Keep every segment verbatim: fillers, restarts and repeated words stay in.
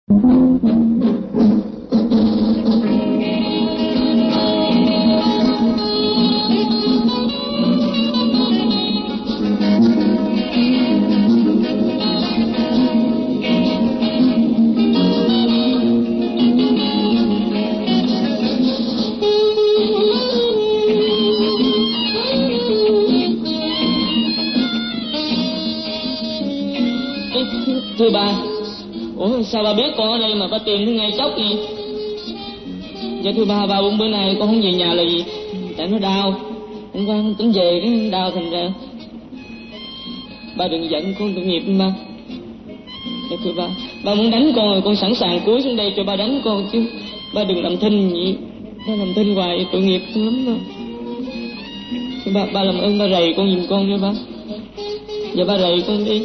Thưa ba, ủa sao ba biết con ở đây mà ba tìm thấy ngay chốc vậy? Dạ thưa ba, ba bốn bữa nay con không về nhà là gì? Tại nó đau, hôm qua không tính về cái đau thành ra. Ba đừng giận con tội nghiệp ba. Dạ thưa ba, ba muốn đánh con rồi con sẵn sàng cúi xuống đây cho ba đánh con chứ. Ba đừng làm thinh vậy, ba làm thinh hoài tội nghiệp lắm ba. Ba, ba làm ơn ba rầy con giùm con nha ba. Dạ ba rầy con đi.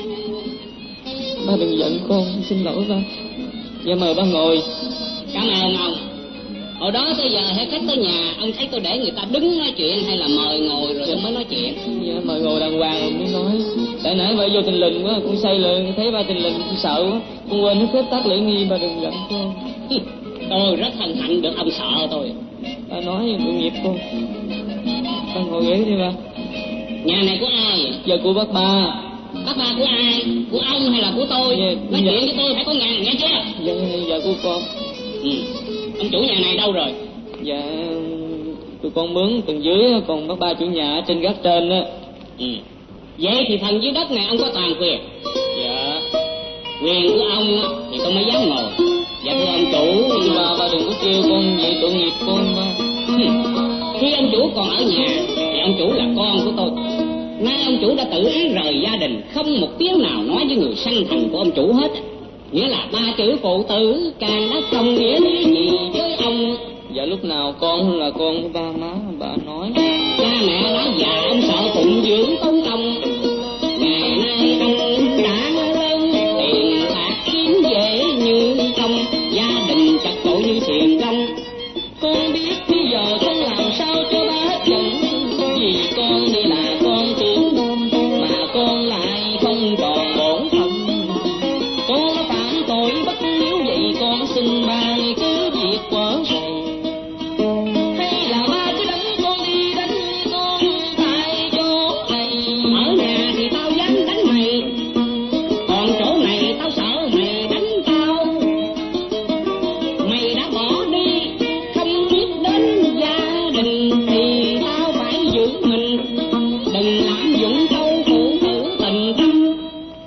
Ba đừng giận con, xin lỗi ba. Dạ mời ba ngồi. Cảm ơn ông. Hồi đó tới giờ hay khách tới nhà, ông thấy tôi để người ta đứng nói chuyện hay là mời ngồi rồi dạ. mới nói chuyện? Dạ mời ngồi đàng hoàng rồi mới nói. Tại nãy ba vô tình lình quá, con say lên thấy ba tình lình con sợ quá, con quên hết phép tắc lễ nghi. Ba đừng giận con. Tôi rất hân hạnh được ông sợ tôi. Ba nói tội nghiệp con. Ba ngồi ghế đi ba. Nhà này của ai vậy? Dạ của bác ba. Bác ba của ai? Của ông hay là của tôi? Dạ, nói dạ. chuyện với tôi phải có ngàn nghe chưa? Dạ, dạ của con. Ừ. Ông chủ nhà này đâu rồi? Dạ tụi con mướn tầng dưới, còn bác ba chủ nhà ở trên gác trên á. Ừ. Vậy thì phần dưới đất này ông có toàn quyền? Dạ. Quyền của ông thì tôi mới dám ngồi. Dạ thưa ông chủ. Nhưng mà ba đừng có kêu con vậy, tội nghiệp con ba. Khi ông chủ còn ở nhà thì ông chủ là con của tôi. Nay ông chủ đã tự ý rời gia đình, không một tiếng nào nói với người sanh thành của ông chủ hết. Nghĩa là ba chữ phụ tử càng đã không nghĩa lý gì với ông. Dạ lúc nào con là con của ba má bà nói. Cha mẹ nói dạ ông sợ phụng dưỡng tốn công. Ngày nay ông đã lớn, tiền bạc kiếm dễ như không, gia đình chặt chội như xiềng rong. Con biết bây giờ con làm sao cho ba hết giận, vì con đi là con tưởng nôm mà con lại không tròn bổn phận. Con đã phạm tội bất hiếu, vậy con xin ba cứ việc quở rầy. Hay là ba cứ đánh con đi, đánh con tại chỗ này. Ở nhà thì tao dám đánh mày, còn chỗ này tao sợ mày đánh tao. Mày đã bỏ đi không biết đến gia đình thì tao phải giữ mình. Đừng lạm dụng câu phụ tử tình tâm.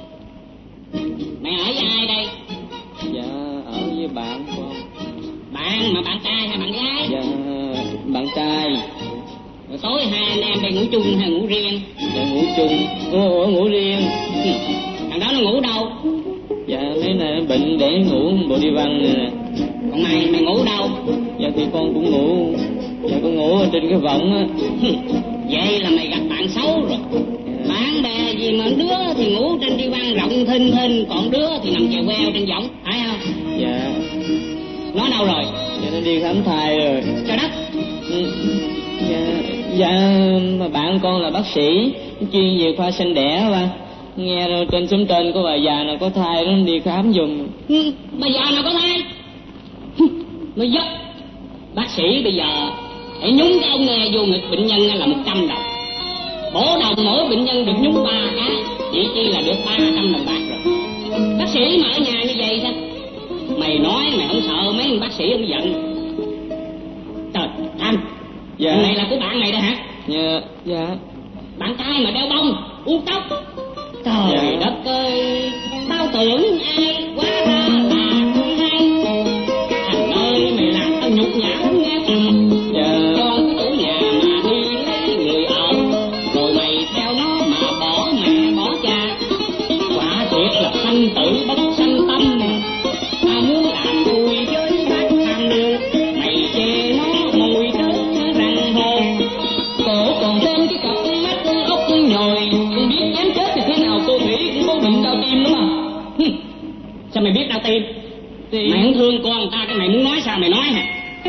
Mày ở với ai đây? Dạ ở với bạn con. Bạn mà bạn trai hay bạn gái? Dạ bạn trai. Rồi tối hai anh em đây ngủ chung hay ngủ riêng? Dạ ngủ chung. Ủa ngủ riêng. Thằng đó nó ngủ đâu? Dạ mấy này bệnh để ngủ bộ đi văn này nè. Còn mày, mày ngủ đâu? Dạ thì con cũng ngủ. Dạ con ngủ ở trên cái võng á. Vậy là mày gặp bạn xấu rồi. Bạn bè gì mà đứa thì ngủ trên đi văn rộng thinh thinh, còn đứa thì nằm chèo queo trên võng, phải không? Dạ. Nó đâu rồi? Dạ nó đi khám thai rồi. Trời đất. Ừ. Dạ, dạ mà bạn con là bác sĩ chuyên về khoa sinh đẻ ba. Nghe rồi trên xóm trên có bà già nào có thai nó đi khám giùm. Ừ, bà già nào có thai? Nó dốc. Bác sĩ bây giờ hãy nhúng cái ông nghe vô ngực bệnh nhân là một trăm đồng. Bổ đồng mỗi bệnh nhân được nhúng ba cái, chỉ chi là được ba trăm đồng bạc rồi. Bác sĩ mà ở nhà như vậy sao? Mày nói mày không sợ mấy ông bác sĩ ông giận. Trời, anh, dạ. Thằng này là của bạn mày đó hả? Dạ, dạ. Bạn trai mà đeo bông, uống tóc. Trời dạ. đất ơi, tao tưởng ai quá ra là con hai. Thành ơi mày làm tao nhục nhã nghe không? Dạ. Con cái chủ nhà mà đi lấy người ở, rồi mày theo nó mà bỏ mẹ bỏ cha. Quả thiệt là sanh tử bất sanh tâm. Tao muốn làm vui với bác tham lương, mày chê nó mùi trớn răng hồn. Cổ còn thêm cái cặp mắt ốc nhồi, không biết dám chết thì thế nào. Cô Thủy cũng có bệnh đau tim nữa mà. Sao mày biết đau tim? Thì... mày không thương con người ta, cái mày muốn nói sao mày nói hả?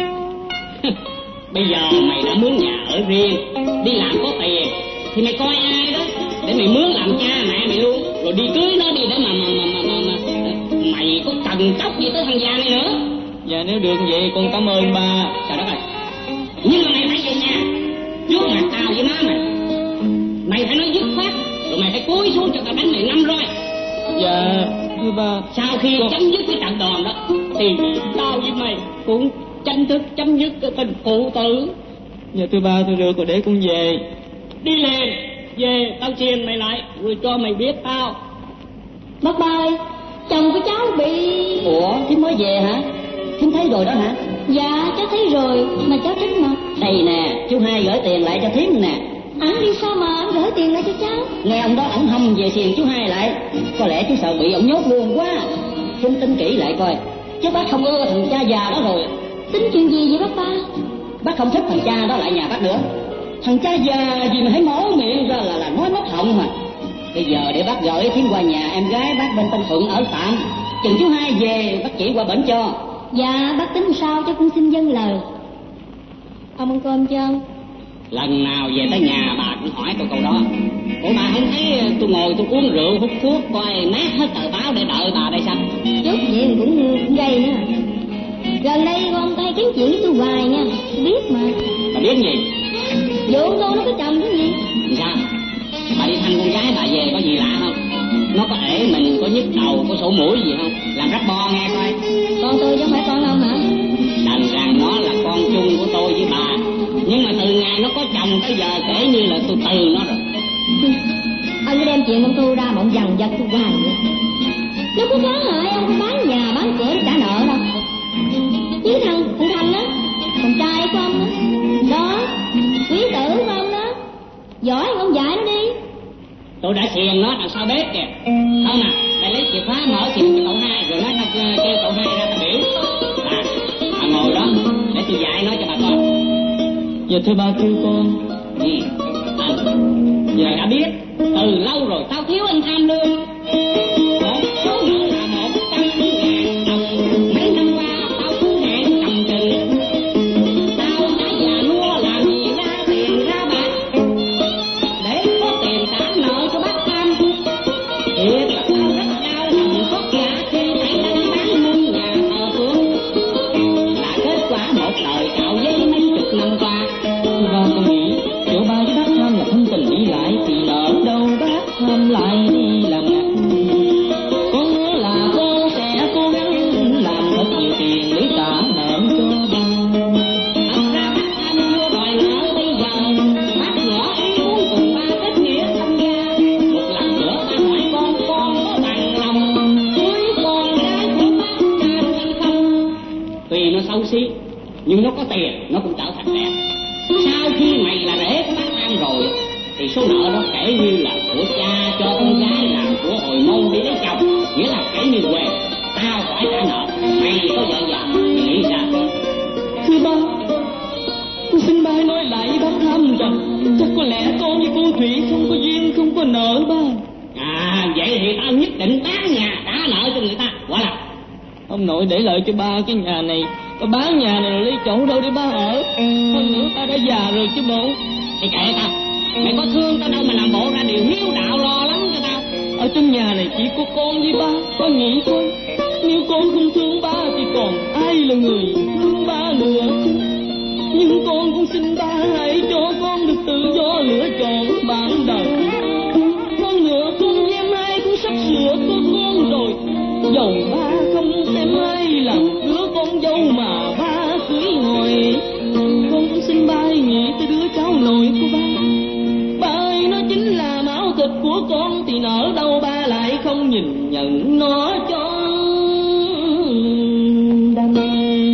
Bây giờ mày đã mướn nhà ở riêng, đi làm có tiền, thì mày coi ai đó để mày mướn làm cha mẹ mày luôn, rồi đi cưới nó đi để mà mà mà mà, mà, mà. mày có cần tóc gì tới thằng già này nữa. Dạ nếu được vậy con cảm ơn ba. Trời đất ơi, nhưng mà mày phải về nhà trước mặt tao với má mày. Mày phải nói dứt khoát, rồi mày phải cúi xuống cho tao đánh mày năm roi. Dạ thưa ba. Sau khi con... chấm dứt cái trận đòn đó thì tao với mày cũng tranh thức chấm dứt cái tình phụ tử. Dạ thưa ba, thôi được rồi để con về. Đi liền, về tao chiền mày lại rồi cho mày biết tao. Bác ba ơi, chồng của cháu bị... Ủa, Thím mới về hả? Thím thấy rồi đó hả? Dạ, cháu thấy rồi, mà cháu trách mà. Đây nè, chú Hai gửi tiền lại cho Thím nè. Ảnh đi sao mà ảnh gửi tiền lại cho cháu? Nghe ông đó ổng hâm về xiền chú Hai lại. Có lẽ chú sợ bị ổng nhốt luôn quá. Thím tính kỹ lại coi, chứ bác không ưa thằng cha già đó rồi. Tính chuyện gì vậy bác ba? Bác không thích thằng cha đó lại nhà bác nữa. Thằng cha già gì mà hãy mở miệng ra là là nói mất họng mà. Bây giờ để bác gửi Thím qua nhà em gái bác bên Tân Thuận ở tạm. Chừng chú Hai về bác chỉ qua bển cho. Dạ bác tính sao cho con xin dâng lời. Ông ăn cơm chưa? Lần nào về tới nhà bà cũng hỏi tôi câu đó. Ủa bà không thấy tôi ngồi tôi uống rượu hút thuốc coi nát hết tờ báo để đợi bà đây sao? Chút vậy cũng cũng gây nữa. Gần đây con tay kiếm chuyện với tôi hoài nha, tôi biết mà. Bà biết gì? Vụ con nó có chồng cái gì? Làm sao? Bà đi thăm con gái bà về có gì lạ không? Nó có ể mình, có nhức đầu, có sổ mũi gì không? Làm rắp bo nghe coi. Con tôi chứ không phải con ông hả? Đành rằng nó là con chung của tôi với bà. Nhưng mà từ ngày nó có chồng tới giờ kể như là tôi từ nó rồi. Ông cứ đem chuyện con tôi ra mà ông dằn vặt tôi hoài vậy. Nó có phá hại ông có bán nhà bán cửa để trả nợ đâu. Chứ thằng thằng Thành đó, con trai của ông đó, đó, quý tử của ông đó, giỏi ông dạy nó đi. Tôi đã xiền nó đằng sau bếp kìa. Không à, để lấy chìa khóa mở xiền cho cậu Hai rồi nói nó kêu cậu Hai ra ta biểu. À, bà ngồi đó để tôi dạy nó cho bà coi. Dạ thưa ba thưa con. Ừ. À, dạ đã biết từ lâu rồi tao thiếu anh tham lương. Một số nợ là một trăm ngàn đồng. Mấy năm qua tao cứ hẹn cầm chừng. Tao đã già nua làm gì ra tiền ra bạc để có tiền trả nợ cho bác Tam. Thiệt là tao rất đau lòng xót dạ khi thấy anh bán muôn nhà thờ phương. Là kết quả một đời cạo giấy mấy chục năm qua. Thưa ba con nghĩ chỗ ba với bác Tham là thân tình đi lại thì nợ đâu bác Tham lại đi làm ngặt. Con hứa là con sẽ cố gắng làm thật nhiều tiền để trả nợ cho ba. Thật ra bác Tham chưa đòi nợ bây giờ. Bác ngỏ ý muốn cùng ba kết nghĩa thân gia. Một lần nữa ta hỏi con, con có bằng lòng cưới con gái của bác Tham hay không? Tuy nó xấu xí nhưng nó có tiền nó cũng trở thành đẹp. Sau khi mày là rể của bác Tam rồi thì số nợ đó kể như là của cha cho con gái làm của hồi môn đi lấy chồng, nghĩa là kể như quê. Tao phải trả nợ, mày có vợ già thì nghĩ sao? Thưa ba, con xin ba nói lại với bác Tham rằng chắc có lẽ con với cô Thủy không có duyên không có nợ ba. À vậy thì tao nhất định bán nhà trả nợ cho người ta. Quả là Ông nội để lại cho ba cái nhà này, ba bán nhà này rồi lấy chỗ đâu để ba ở. Hơn nữa ta đã già rồi chứ bộ. thì kệ tao, mày có thương tao đâu mà làm bộ ra điều hiếu đạo lo lắng cho tao. Ở trong nhà này chỉ có con với ba, ba nghĩ thôi. Nếu con không thương ba thì còn ai là người thương ba nữa chứ. Nhưng con cũng xin ba hãy cho con được tự do lựa chọn bạn đời. Hơn nữa con với em hai cũng sắp sửa có con rồi. Dầu ba không em hai làm đứa con dâu mà ba cưới ngồi, con cũng xin ba hãy nghĩ tới đứa cháu nội của ba. Ba ơi, nó chính là máu thịt của con thì nỡ đâu ba lại không nhìn nhận nó cho đam mê.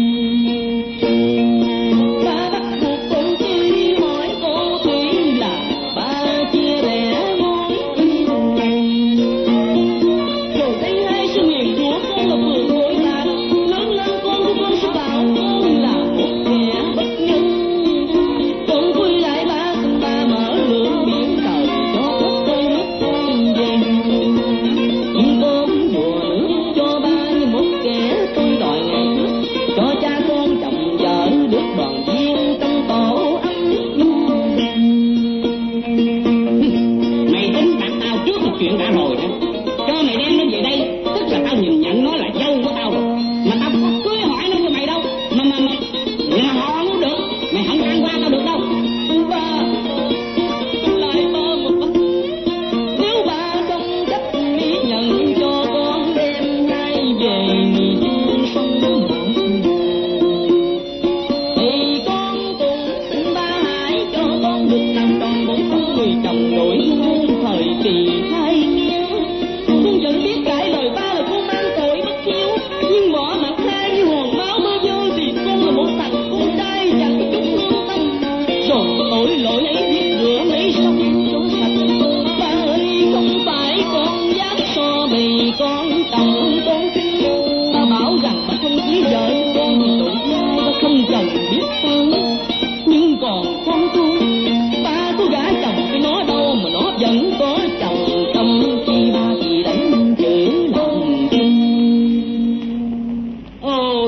Ba bắt buộc con chi hỏi cô Thủy là ba chia rẽ mối tình. Rồi thấy hai sự miền của con là vườn vội vàng, lớn lên con của con sẽ bảo con là một kẻ bất nhân. Con quy lại ba xin ba mở lửa biển trời cho tất tôi mất con về. Nhưng con đùa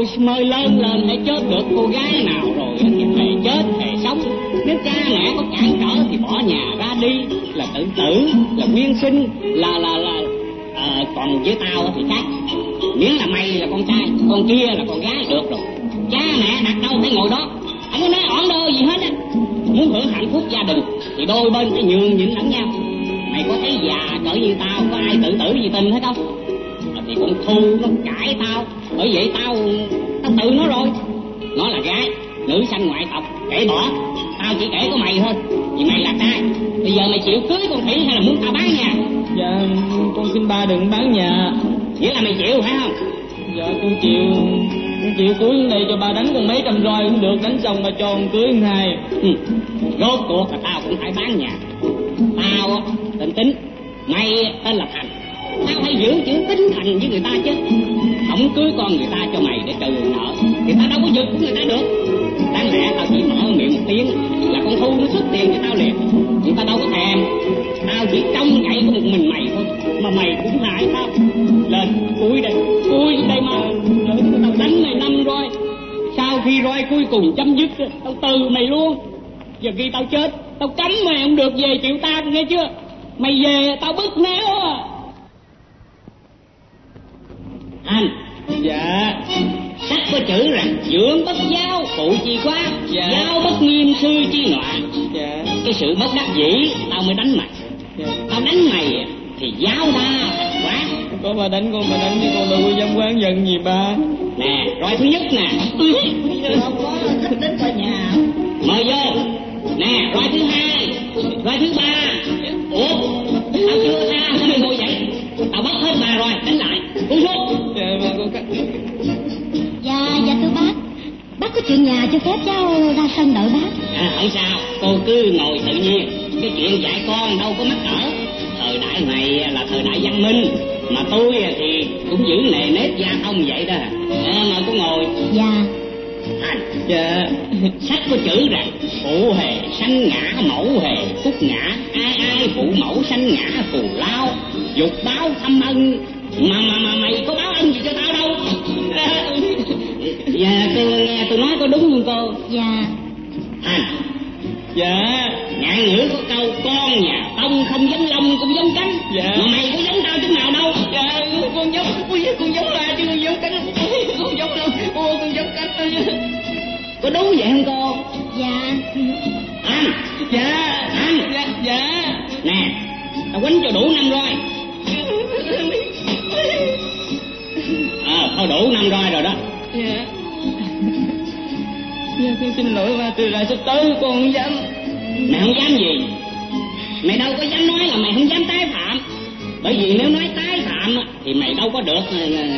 mời lớn lên hãy chết được cô gái nào rồi thì thề chết thề sống. Nếu cha mẹ có cản trở thì bỏ nhà ra đi, là tự tử, là nguyên sinh, là là là à, còn với tao thì khác. Miễn là mày là con trai, con kia là con gái được rồi. Cha mẹ đặt đâu phải ngồi đó, không có nói ỏn đâu gì hết á. Muốn hưởng hạnh phúc gia đình thì đôi bên phải nhường nhịn lẫn nhau. Mày có thấy già cỡ như tao có ai tự tử vì tình hết không? À, thì con Thu nó cãi tao, bởi vậy tao tao tự nó rồi. Nó là gái, nữ sanh ngoại tộc, kể bỏ. Tao chỉ kể có mày thôi, vì mày là trai. Bây giờ mày chịu cưới con Thủy hay là muốn tao bán nhà? Dạ con xin ba đừng bán nhà. Nghĩa là mày chịu phải không? Dạ con chịu. Con chịu cưới đây cho ba đánh con mấy trăm roi cũng được, đánh xong mà cho con cưới hai. Ừ. Rốt cuộc là tao cũng phải bán nhà. Tao á tên Tính, mày tên là Thành. Tao phải giữ chữ Tính Thành với người ta chứ. Không cưới con người ta cho mày để trừ nợ thì tao đâu có giật của người ta được. Đáng lẽ tao chỉ mở miệng một tiếng là con Thu nó xuất tiền cho tao liền, nhưng tao đâu có thèm. Tao chỉ trông cậy có một mình mày thôi, mà mày cũng hại tao. Lên cúi đây, cúi đây mà. Tao đánh mày năm roi, sau khi roi cuối cùng chấm dứt tao từ mày luôn. Giờ khi tao chết tao cấm mày không được về chịu ta, nghe chưa? Mày về tao bứt néo à. Anh. Dạ. Sách có chữ rằng dưỡng bất giáo, phụ chi quá. Dạ. Giáo bất nghiêm, sư chi nọa. Dạ. Cái sự bất đắc dĩ tao mới đánh mày. Dạ. Tao đánh mày thì giáo đa thành quá. Có ba đánh con, ba đánh chứ con đâu có dám quán giận gì ba. Nè, roi thứ nhất nè. Không có thích đến qua nhà. Mời vô. Nè, roi thứ hai, roi thứ ba. Ủa, tao chưa ra, sao mày ngồi vậy? Tao bắt hết ba roi, đánh lại. Cú xuống. Dạ ba con cắt. Dạ, dạ thưa bác. Bác có chuyện nhà cho phép cháu ra sân đợi bác. À, không sao, cô cứ ngồi tự nhiên. Cái chuyện dạy con đâu có mắc cỡ. Thời đại này là thời đại văn minh, mà tôi thì cũng giữ nề nếp gia thông vậy đó. À, mà cô ngồi. Dạ. Thành. Dạ. Sách có chữ rằng phụ hề sanh ngã, mẫu hề phúc ngã. Ai ai phụ mẫu sanh ngã phù lao, dục báo thâm ân. Mà mà mà mày có báo ân gì cho tao đâu. Dạ cô nghe tôi nói có đúng không cô? Dạ. Thành. Dạ. Ngạn ngữ có câu con nhà tông không giống lông cũng giống cánh. Dạ. Mà mày có giống tao chút nào đâu. Dạ con giống, con giống là chứ con giống cánh. Con giống đâu, cô con giống cánh thôi chứ. Có đúng vậy không cô? Dạ. Anh. Dạ. Anh. Dạ. Dạ. Nè, tao quýnh cho đủ năm roi. Ờ, thôi đủ năm roi rồi đó. Dạ. Dạ con xin lỗi ba, từ lại sắp tới con không dám. Mày không dám gì? Mày đâu có dám nói là mày không dám tái phạm. Bởi vì nếu nói tái phạm thì mày đâu có được.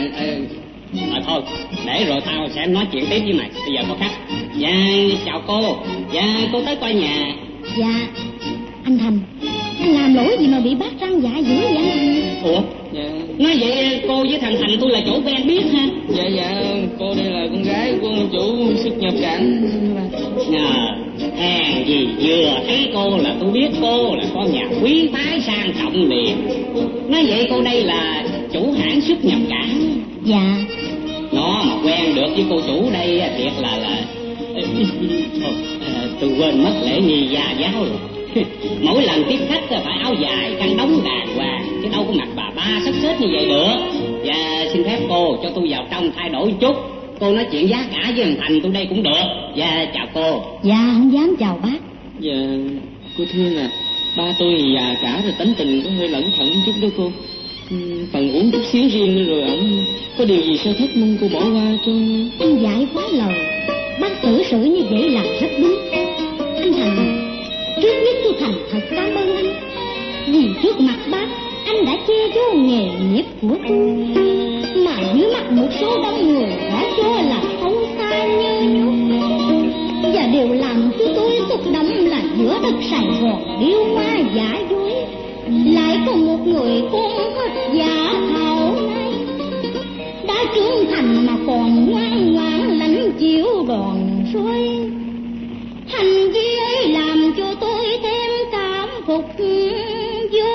À, thôi, để rồi tao sẽ nói chuyện tiếp với mày. Bây giờ có khách. Dạ, chào cô. Dạ, cô tới coi nhà. Dạ. Anh Thành, anh làm lỗi gì mà bị bắt răng dạ dữ vậy anh Thành? Ủa? Dạ. Nói vậy cô với thằng Thành tôi là chỗ quen biết ha? Dạ dạ, cô đây là con gái của chủ xuất nhập cảnh. Nhờ, hèn gì vừa thấy cô là tôi biết cô là con nhà quý phái sang trọng liền. Nói vậy cô đây là chủ hãng xuất nhập cảnh. Dạ. Nó mà quen được với cô chủ đây thiệt là là thôi, tôi quên mất lễ nghi gia giáo rồi. Mỗi lần tiếp khách phải áo dài khăn đóng đàng hoàng, chứ đâu có mặc bà ba sắp xếp như vậy được. Và xin phép cô cho tôi vào trong thay đổi chút. Cô nói chuyện giá cả với thằng Thành tôi đây cũng được. Và chào cô. Dạ không dám chào bác. Dạ cô Thương à, ba tôi thì già cả rồi, tính tình có hơi lẩn thận chút đó cô. Phần uống chút xíu riêng rồi ổng có điều gì sao thất mong cô bỏ qua cho. Anh dạy quá lời, bác xử sự như vậy là rất đúng. Anh Thành, trước nhất tôi thành thật cảm ơn anh, vì trước mặt bác anh đã che giấu nghề nghiệp của tôi, mà dưới mắt một số đông người đã cho là không sai như nhút. Và điều làm cho tôi xúc động là giữa đất Sài Gòn điêu hoa giả dối, lại có một người con hết giả thảo này, đã trưởng thành mà còn ngoan ngoãn lãnh chịu đòn roi. Hành vi ấy làm cho tôi thêm cảm phục vô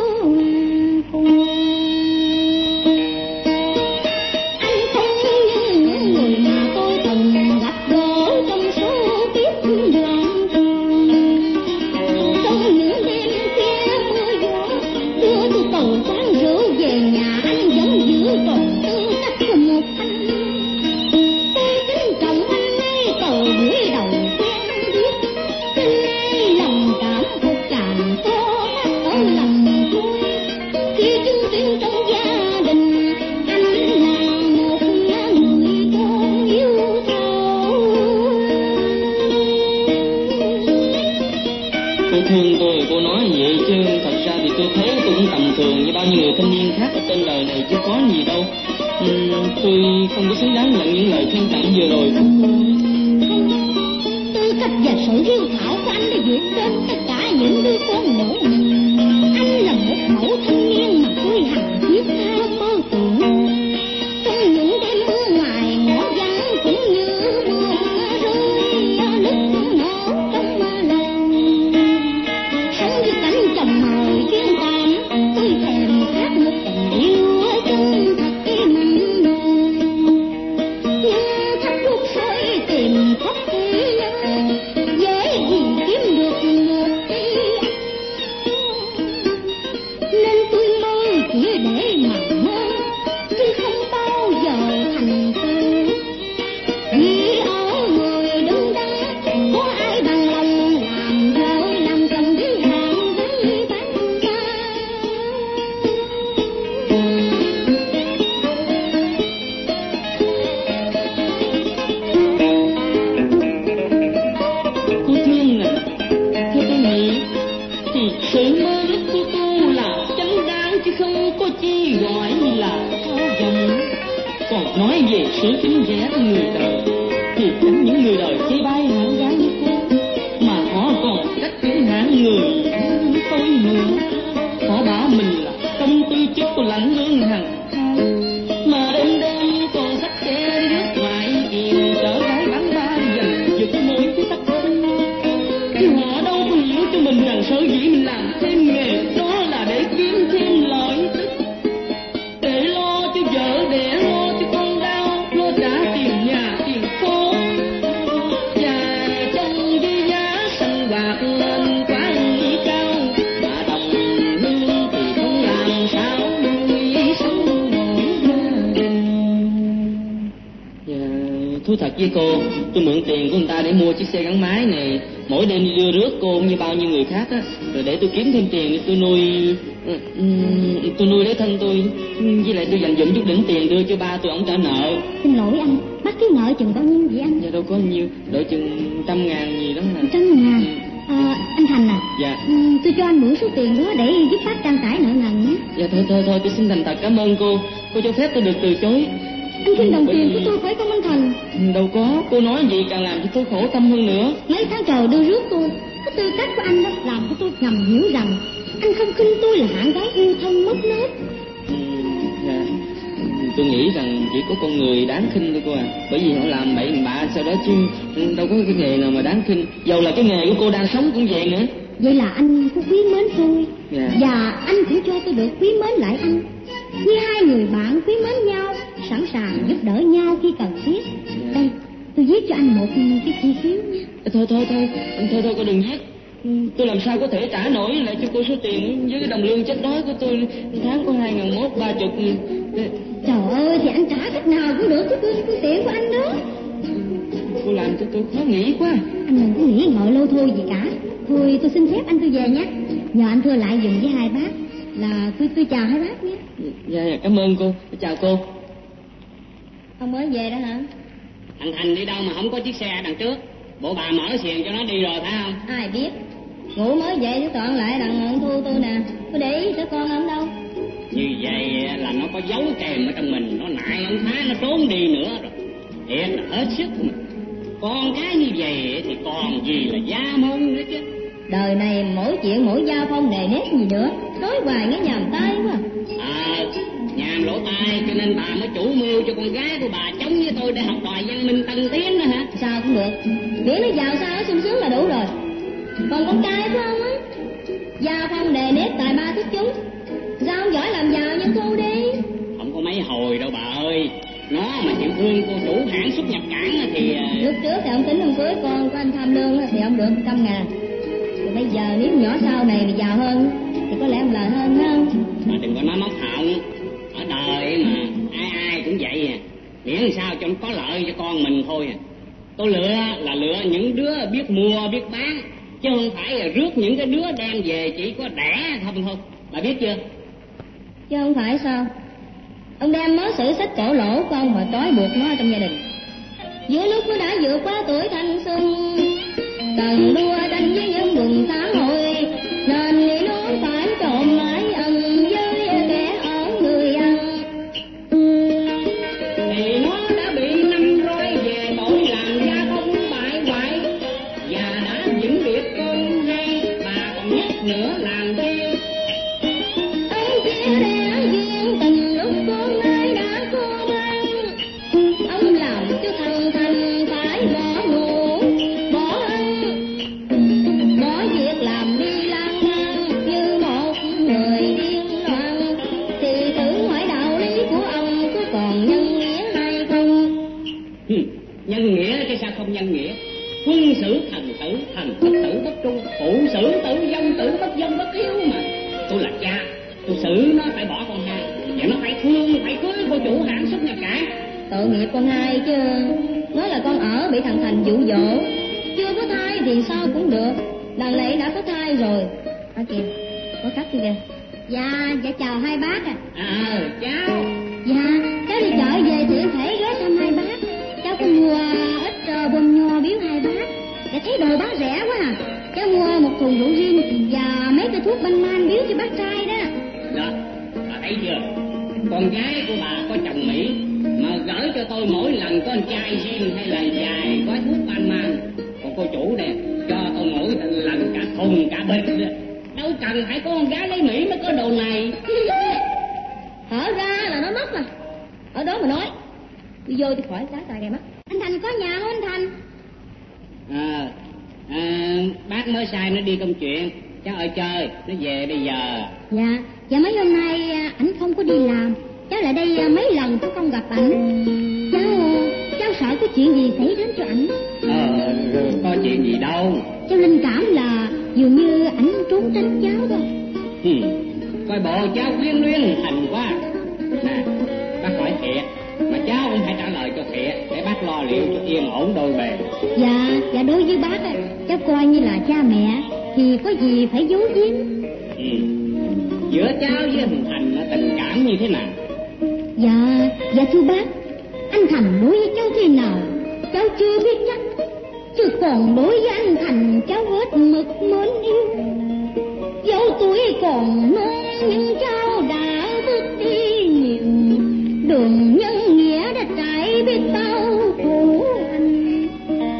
cùng. Anh không những nhiêu người thanh niên khác ở trên đời này chứ có gì đâu. Ừ, tôi không có xứng đáng nhận những lời khen tặng vừa rồi. Tư cách và sự hiếu thảo của anh đã vượt trên tất cả những đứa con nhỏ. Anh là một mẫu thanh niên mà tôi hằng thiết tha mơ tưởng. Trong những đêm mưa ngoài ngõ vắng cũng như mưa rơi nức nở trong mơ lòng. Sống với cảnh trầm mờ duyên tàn, tôi thèm khát một tình yêu chân thật im mờ. Nhưng thắp lúc soi tìm khắp thế gian, dễ gì kiếm được một cái nên tôi mơ chỉ để mà mơ, chứ không bao giờ thành sự. Vì ở người đứng đắn có ai bằng lòng làm vợ làm chồng với hàng với bán ra. Cô Thương nè, theo tôi nghĩ thì sự mơ ước của cô là chánh đáng chứ không có chi gọi là thao vọng. Còn nói về sự kính rẻ của người đời thì chẳng những người đời chê bai hạng gái như cô, mà họ còn cách chửi hạng người như tôi nữa. Họ bảo mình là công tư chức của lãnh lương hàng tháng, mà đêm đêm còn sách xe đi nước ngoài kiều chở gái bán ba dành giật môi cái tắc xi. Chứ họ đâu có hiểu cho mình rằng sở dĩ mình làm thêm nghề đó là để kiếm thêm lợi tức, để lo cho vợ đẻ, lo cho con đau, lo trả tiền nhà tiền phố, và trong cái giá sinh hoạt lên quá ý cao, mà đồng lương thì không làm sao nuôi sống nổi gia đình. Dạ, thú thật với cô, tôi mượn tiền của người ta để mua chiếc xe gắn máy này, mỗi đêm đi đưa rước cô như bao nhiêu người khác á, rồi để tôi kiếm thêm tiền để tôi nuôi uh, tôi nuôi lấy thân tôi, với lại tôi dành dụm chút đỉnh tiền đưa cho ba tôi, ổng trả nợ. Xin lỗi anh, bác cái nợ chừng bao nhiêu vậy anh? Dạ đâu có nhiêu, đợi chừng trăm ngàn gì đó mà. Trăm ngàn? Ừ. À, anh Thành à? Dạ. Ừ, tôi cho anh mượn số tiền đó để giúp bác trang trải nợ nần nhé. Dạ thôi thôi thôi, tôi xin thành thật cảm ơn cô, cô cho phép tôi được từ chối. Anh xin đồng tiền của tôi phải không anh Thành? Đâu có, cô nói gì càng làm cho tôi khổ tâm hơn nữa. Mấy tháng trời đưa rước tôi, cái tư cách của anh đó làm cho tôi ngầm hiểu rằng anh không khinh tôi là hạng gái yêu thân mất nết. Ừ, dạ. Tôi nghĩ rằng chỉ có con người đáng khinh thôi cô à, bởi vì họ làm bậy bạ sau đó chứ đâu có cái nghề nào mà đáng khinh. Dầu là cái nghề của cô đang sống cũng vậy nữa. Vậy là anh cũng quý mến tôi. Dạ. Và anh cũng cho tôi được quý mến lại anh, như hai người bạn quý mến nhau, sẵn sàng giúp đỡ nhau khi cần thiết. Dạ. Đây, tôi viết cho anh một cái chi phiếu nha. Thôi thôi thôi, thôi thôi cô đừng viết. Tôi làm sao có thể trả nổi lại cho cô số tiền với cái đồng lương chết đói của tôi tháng có hai ngàn mốt ba chục. Trời ơi, thì anh trả cách nào cũng được chứ cứ cái tiền của anh đó. Cô làm cho tôi khó nghĩ quá. Anh đừng có nghĩ ngợi lâu thôi gì cả. Thôi tôi xin phép anh tôi về nhé. Nhờ anh thưa lại dùm với hai bác là tôi tôi chào hai bác nhé. Dạ, dạ cảm ơn cô, chào cô. Ông mới về đó hả? Thằng Thành đi đâu mà không có chiếc xe đằng trước? Bộ bà mở xiềng cho nó đi rồi phải không? Ai biết. Ngủ mới về chứ toàn lại đằng ngọn thu tôi nè. Có để ý tới con ông đâu. Như vậy là nó có dấu kèm ở trong mình, nó nại ông phá nó trốn đi nữa rồi. Thiệt là hết sức mà. Con cái như vậy thì còn gì là gia môn nữa chứ. Đời này mỗi chuyện mỗi giao phong nề nếp gì nữa, nói hoài nghe nhàm tai quá. À, nhàm lỗ tai cho nên bà mới chủ mưu cho con gái của bà chống với tôi để học đòi văn minh tân tiến đó hả? Sao cũng được, miễn nó giàu sao nó sung sướng là đủ rồi. Còn con trai của ông á, giao phong nề nếp tài ba xuất chúng, sao không giỏi làm giàu như cô đi? Không có mấy hồi đâu bà ơi. Nó mà chịu thương cô chủ hãng xuất nhập cảng thì... Lúc trước thì ông tính ông cưới con của anh tham lương thì ông được trăm ngàn. Thì bây giờ nếu nhỏ sau này mà giàu hơn thì có lẽ ông lời hơn phải không? Mà đừng có nói móc họng. Ở đời mà ai ai cũng vậy à. Miễn sao cho nó có lợi cho con mình thôi à. Tôi lựa là lựa những đứa biết mua biết bán, chứ không phải là rước những cái đứa đem về chỉ có đẻ không thôi. Bà biết chưa? Chứ không phải sao? Ông đem mớ sử sách cổ lỗ của ông mà trói buộc nó trong gia đình. Giữa lúc nó đã vượt qua tuổi thanh xuân, cần đua tranh với những quần xã hội, nên nghĩ nó phải trộn mãi ân với kẻ Ừ, nhân nghĩa chứ sao không nhân nghĩa. Quân sử thần tử, thần bất tử bất trung, phụ xử tử vong tử bất vong bất hiếu mà. Tôi là cha, tôi xử nó phải bỏ con hai, và nó phải thương, phải cưới cô chủ hãng xuất nhập cảng. Tội nghiệp con hai chứ. Nói là con ở bị thằng Thành dụ dỗ, chưa có thai thì sao cũng được. Đàn Lệ đã có thai rồi. À kìa, có khách kìa. Dạ, dạ chào hai bác à. À, cháu. Dạ, cháu đi chợ về thì thể ghé thăm hai bác. Cháu có mua ít uh, bông nho biếu hai bác. Dạ thấy đồ bác rẻ quá à. Cháu mua một thùng rượu riêng và mấy cái thuốc banh man biếu cho bác trai đó. Đó, bà thấy chưa? Con gái của bà có chồng Mỹ mà gửi cho tôi mỗi lần có một chai riêng hay là vài gói thuốc banh man. Còn cô chủ nè, cho tôi mỗi lần cả thùng cả bịch. Đâu cần phải có con gái lấy Mỹ mới có đồ này. Hở ra là nó mất mà. Ở đó mà nói. Đi vô thì khỏi giá tài kìa mắt. Anh Thành có nhà không anh Thành? À, à, bác mới sai nó đi công chuyện, cháu ở chơi, nó về bây giờ. Dạ, dạ mấy hôm nay ảnh không có đi làm. Cháu lại đây mấy lần cũng không gặp ảnh. Cháu, cháu sợ có chuyện gì xảy đến cho ảnh. Ờ, có chuyện gì đâu. Cháu linh cảm là dường như ảnh trốn tránh cháu thôi. Ừ, coi bộ cháu quyến luyến Thành quá. Nè, bác hỏi thiệt, mà cháu không phải trả lời cho thiệt, để bác lo liệu cho yên ổn đôi bề. Dạ, dạ đối với bác á, cháu coi như là cha mẹ, thì có gì phải giấu giếm. Ừ, giữa cháu với thằng Thành nó tình cảm như thế nào? Dạ, dạ thưa bác, anh Thành đối với cháu thế nào, cháu chưa biết chắc. Chứ còn đối với anh Thành, cháu hết mực mến yêu. Dẫu tuổi còn non nhưng cháu đã bước đi nhiều, đường nhân nghĩa đã trải biết bao khổ anh.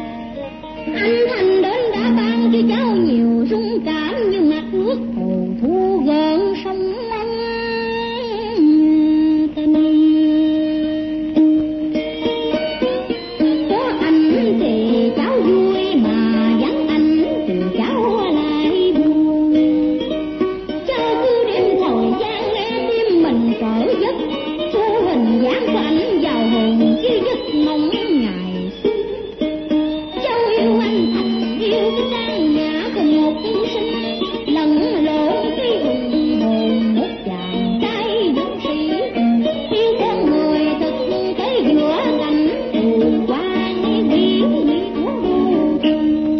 Anh Thành đến đã ban cho cháu nhiều rung cảm như mặt nước hồ thu gợn sông tình. Có anh thì cháu vui mà vắng anh thì cháu lại buồn. Cháu cứ đêm thời gian nghe tim mình trở giấc, số hình dáng của anh vào hồn chứ giấc mong ngày xưa. Cháu yêu anh Thành, yêu cái trang nhã của một tiên sinh, lẫn lộn cái hùng hồn một chàng trai dũng sĩ. Yêu con người thật cái giữa cảnh thù qua như biển như thú đô.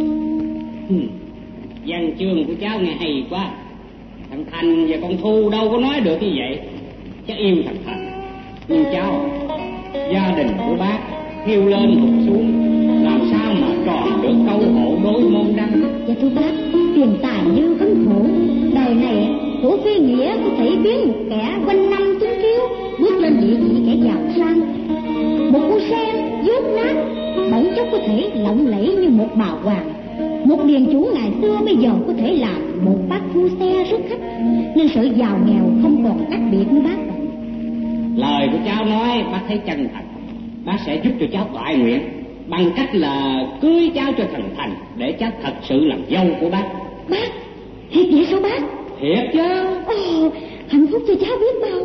Văn chương của cháu nghe hay quá. Thằng Thành và con Thu đâu có nói được như vậy. Cháu yêu thằng Thành, nhưng cháu, gia đình của bác kêu lên hụt xuống, làm sao mà tròn được câu hộ đôi môn đăng. Dạ thưa bác, tiền tài như khốn khổ, đời này của phi nghĩa có thể biến một kẻ quanh năm tuấn kiêu bước lên địa vị kẻ giàu sang. Một cô sen dốt nát bỗng chốc có thể lộng lẫy như một bà hoàng. Một điền chủ ngày xưa bây giờ có thể làm một bác phu xe rước khách. Nên sự giàu nghèo không còn cách biệt nữa bác. Lời của cháu nói bác thấy chân thật. Bác sẽ giúp cho cháu toại nguyện bằng cách là cưới cháu cho thằng Thành, để cháu thật sự làm dâu của bác. Bác, thiệt vậy sao bác? Thiệt chứ. Ồ, hạnh phúc cho cháu biết bao.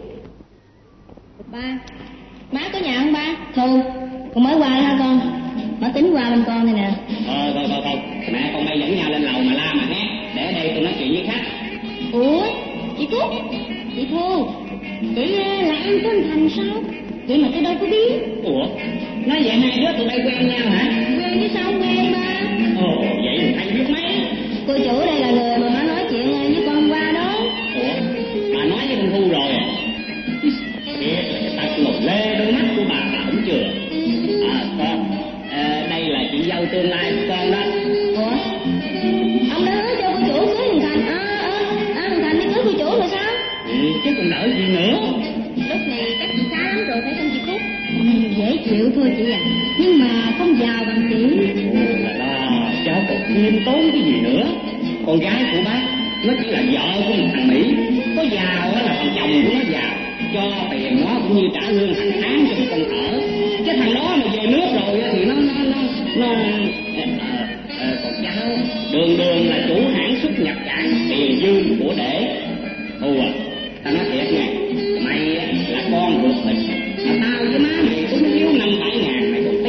Ba, má có nhà không ba? Thu, con mới qua đó con. Má tính qua bên con này nè. Ờ, thôi, thôi, thôi, mẹ con bay dẫn nhau lên lầu mà la mà hét. Để ở đây tôi nói chuyện với khách. Ủa, chị Cúc, chị Thu, chị là em của anh Thành sao? Vậy mà tôi đâu có biết. Ủa, nói vậy hai đứa tụi bay quen nhau hả? Quen chứ sao quen mà. Ồ, vậy thì thầy biết mấy. Cô chủ đây là người mà má nói chuyện với con hôm qua đó. Ủa, bà nói với con Thu rồi à? Thiệt là cái tật lột lê đôi mắt của bà bà cũng chưa. À, con, à, đây là chị dâu tương lai của con đó. Ủa, ông đã hứa cho cô chủ cưới thằng Thành. À, à, à, thằng Thành đi cưới cô chủ rồi sao? Ừ, chứ còn đợi gì nữa. Lúc này chắc chị xa lắm rồi phải không chị Cúc? Ừ, dễ chịu thôi chị à, nhưng mà không giàu bằng chị. Là đó, cháu còn khiêm tốn cái gì nữa. Con gái của bác nó chỉ là vợ của một thằng Mỹ, có giàu là thằng chồng của nó giàu, cho tiền nó cũng như trả lương hàng tháng cho con ở. Chứ thằng đó mà về nước rồi thì nó nó nó, nó... À, à, còn cháu đường đường là chủ hãng xuất nhập cảng, tiền dư của để. Thu à, tao nói thiệt nè, mày là con ruột thịt, mà tao với má mày cũng thiếu năm bảy ngàn mày cũng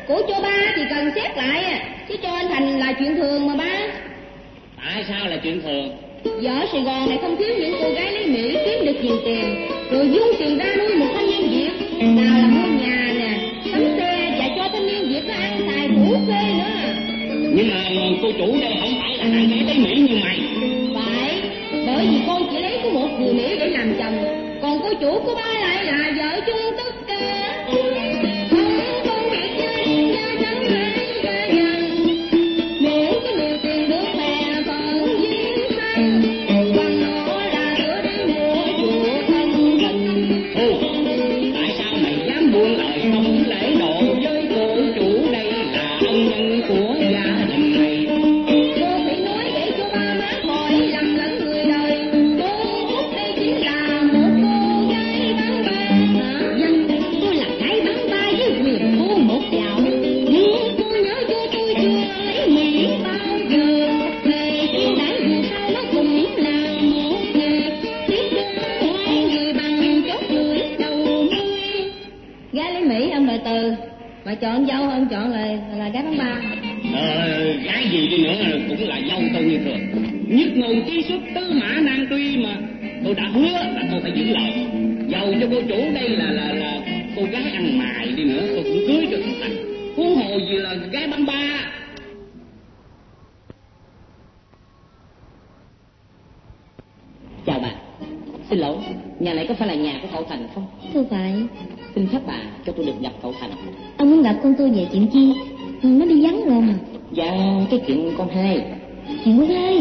của cho ba thì cần xét lại à, chứ cho anh Thành là chuyện thường mà ba. Tại sao là chuyện thường? Giờ ở Sài Gòn này không thiếu những cô gái lấy Mỹ kiếm được nhiều tiền, rồi dung tiền ra nuôi một thanh niên Việt, nào là mua nhà nè, sắm xe và cho thanh niên Việt nó ăn xài phủ phê nữa. Nhưng mà cô chủ đây không phải là hạng gái lấy Mỹ như mày. Phải, bởi vì con chỉ lấy có một người Mỹ để làm chồng, còn cô chủ của ba lại là vợ chung tất cả. Mà chọn dâu ông chọn là là gái bán ba. Ờ, gái gì đi nữa cũng là dâu tôi như thường. Nhất ngôn trí xuất tứ mã nan truy mà. Tôi đã hứa là tôi phải giữ lời. Dầu cho cô chủ đây là là là cô gái ăn mài đi nữa tôi cũng cưới cho thằng Thành. Huống hồ gì là gái bán ba. Chào bà. Xin lỗi, nhà này có phải là nhà của cậu Thành không? Thưa phải. Xin phép bà cho tôi được gặp cậu Thành. Ông muốn gặp con tôi về chuyện chi? Nó đi vắng rồi mà. Dạ, cái chuyện con hai. Chuyện con hai?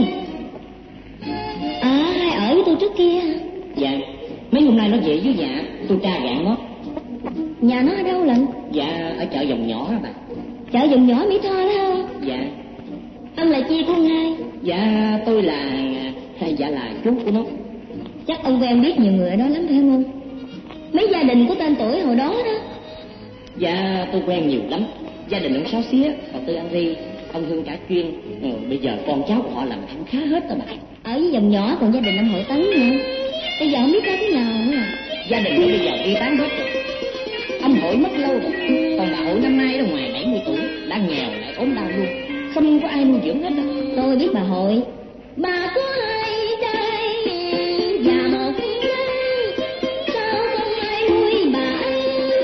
À, hai ở với tôi trước kia. Dạ, mấy hôm nay nó về với dạ, tôi tra gạn nó. Nhà nó ở đâu lận? Dạ, ở chợ Dòng Nhỏ bà. Chợ Dòng Nhỏ Mỹ Tho đó không? Dạ. Ông là chi con hai? Dạ, tôi là... Dạ là chú của nó. Chắc ông quen biết nhiều người ở đó lắm phải không? Mấy gia đình có tên tuổi hồi đó đó. Dạ, tôi quen nhiều lắm. Gia đình ông Sáu Xía, ông Tư An Ri, ông Hương Trả Chuyên. Ừ, bây giờ con cháu của họ làm ăn khá hết rồi bà. Ở với Dòng Nhỏ còn gia đình ông Hội Tấn nữa. Bây giờ không biết nói thế nào nữa. Gia đình nó bây giờ đi tán hết rồi. Ông Hội mất lâu rồi. Còn bà Hội năm nay đã ngoài bảy mươi tuổi, đã nghèo lại ốm đau luôn, không có ai nuôi dưỡng hết đâu. Tôi biết bà Hội. Bà có hai trai và một gái, sao không ai nuôi bà ấy?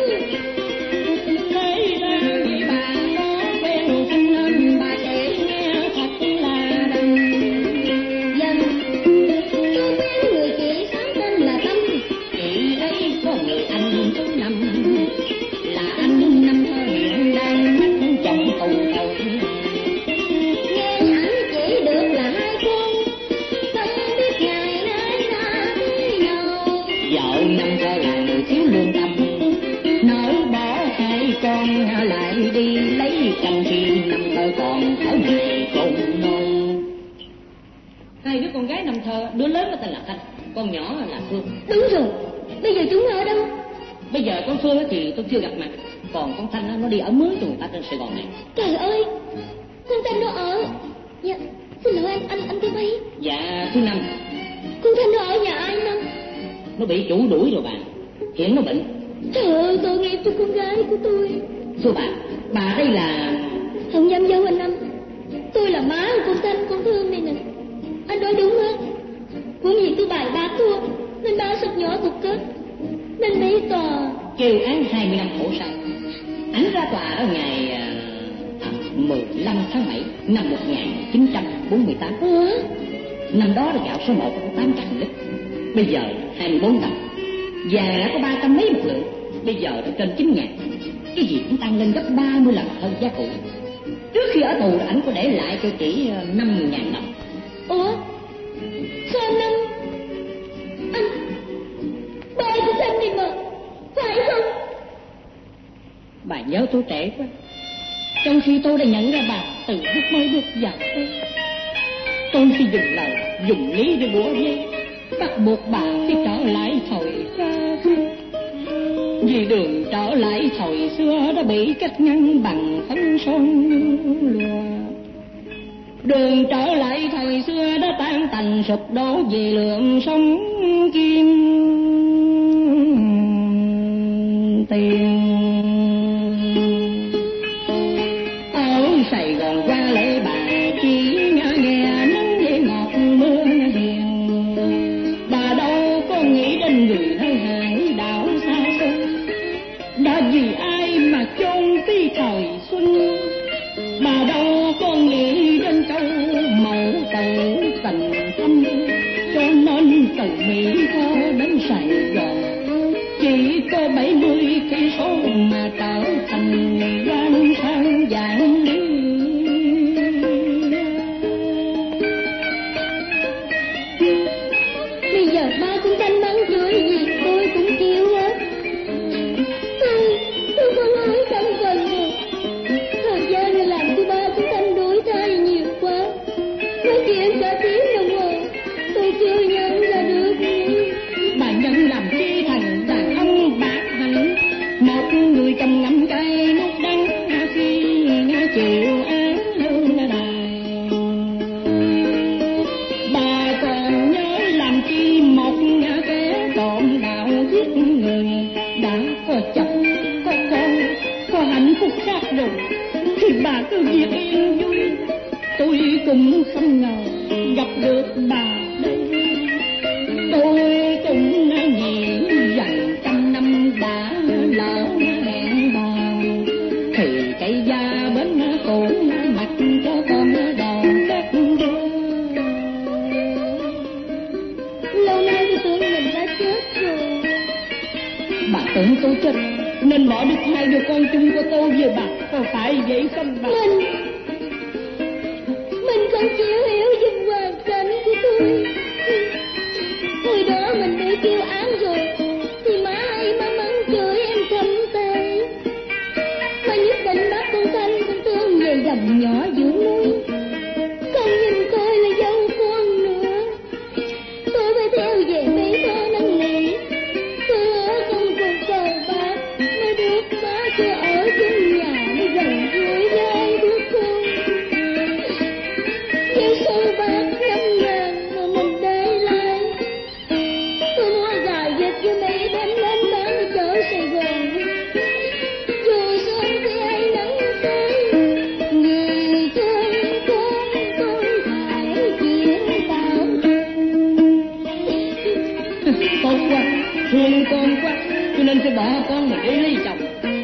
Lấy ra vì bà có quen thanh nên bà kể nghe thật là đằng. Dân, tôi quen người chị sáng tên là Tâm. Chị ấy có người anh số năm, là anh năm thơ hiện đang mất chồng tù đầu. Nghe ảnh chỉ được là hai con, không biết ngày nay ra thế nào. Vợ năm thơ là người thiếu lương tâm, nỡ bỏ hai con lại đi lấy chồng khi năm thơ còn ở nhà con non. Hai đứa con gái năm thơ, đứa lớn có tên là Thanh, con nhỏ là Phương. Đúng rồi, bây giờ chúng ở đâu? Bây giờ con Phương thì tôi chưa gặp mặt, còn con Thanh nó đi ở mướn cho người ta trên Sài Gòn này. Trời ơi, con Thanh nó ở... Dạ, xin lỗi anh, anh, anh tôi thấy. Dạ, thứ năm. Con Thanh nó ở nhà ai Năm? Nó bị chủ đuổi rồi bà, hiện nó bệnh. Trời ơi, tội nghiệp cho con gái của tôi. Thưa bà, bà đây là... Không dám dâu anh Năm. Tôi là má của con Thanh, con Thương này nè. Anh nói đúng hết. Cũng vì tôi bài bạc thua, nên ba sắp nhỏ cục kết, nên bị tòa kêu án hai mươi năm khổ sai. Ảnh ra tòa ở ngày à, mười lăm tháng bảy năm một nghìn chín trăm bốn mươi tám. Ủa? Năm đó là gạo số một có tám trăm lít, bây giờ hai mươi bốn đồng. Vàng đã có ba trăm mấy một lượng, bây giờ đã trên chín ngàn. Cái gì cũng tăng lên gấp ba mươi lần hơn giá cũ. Trước khi ở tù ảnh có để lại cho chỉ năm ngàn đồng. Ủa? Sao Năm? Anh... Ba của Thanh đi mà, phải không? Bà nhớ tôi trẻ quá. Trong khi tôi đã nhận ra bà từ lúc mới bước vào tôi, tôi khi dùng lời, dùng lý để bủa vây, bắt buộc bà phải trở lại thời xa xưa. Vì đường trở lại thời xưa đã bị cách ngăn bằng phấn son lùa. Đường trở lại thời xưa đã tan tành sụp đổ vì lượng sông kim tiền. Mỹ Tho đến Sài Gòn, chỉ có bảy mươi cây số mà trở thành quan sang dạng đi. Bây giờ ba cũng tranh bắn chửi gì tôi cũng chịu hết. Tôi, tôi không nói không cần rồi. Thời gian này làm cho ba cũng tranh đuổi thay nhiều quá. Nói chuyện cả tiếng đồng hồ, tôi chưa nhận ra được. Bà nhân làm chi thành đàn ông bạc hạnh, một người chồng ngậm cay nuốt đắng khi nghe chịu án hương đài. Bà còn nhớ làm chi một kẻ trộm đạo giết người, đã có chồng có con có hạnh phúc khác rồi thì bà cứ việc yên vui. Tôi cũng không ngờ gặp được bà đây. Tôi cũng nghĩ rằng trăm năm đã lỡ hẹn bò, thì cây da bến cũ mặt cho con đò cắt đưa. Lâu nay tôi tưởng mình đã chết rồi. Bà tưởng tôi chết nên bỏ được hai đứa con chung của tôi với bà, có phải vậy không bà? Mình Mình không chịu hiểu dùng hoàn cảnh của tôi. Hồi đó mình bị kêu án rồi thì má hay má mắng chửi em thâm tệ. Mà nhất định bác con Thanh cũng thương về dòng nhỏ dưỡng nuôi, không nhìn tôi là dâu con nữa. Tôi phải theo về Mỹ Tho năn nỉ. Tôi hứa không còn cầu bác, mới được má cho ở chung nhà mới gần gũi với hai đứa con. Với số bạc năm ngàn mà mình để lại, tôi mua gà vịt với Mỹ đem lên bán ở chợ Sài Gòn. Dù sớm thì ai nắng tới, người thương con tôi phải chịu tạo. Tốt quá, thương con quá, cho nên tôi bỏ con mà để lấy chồng.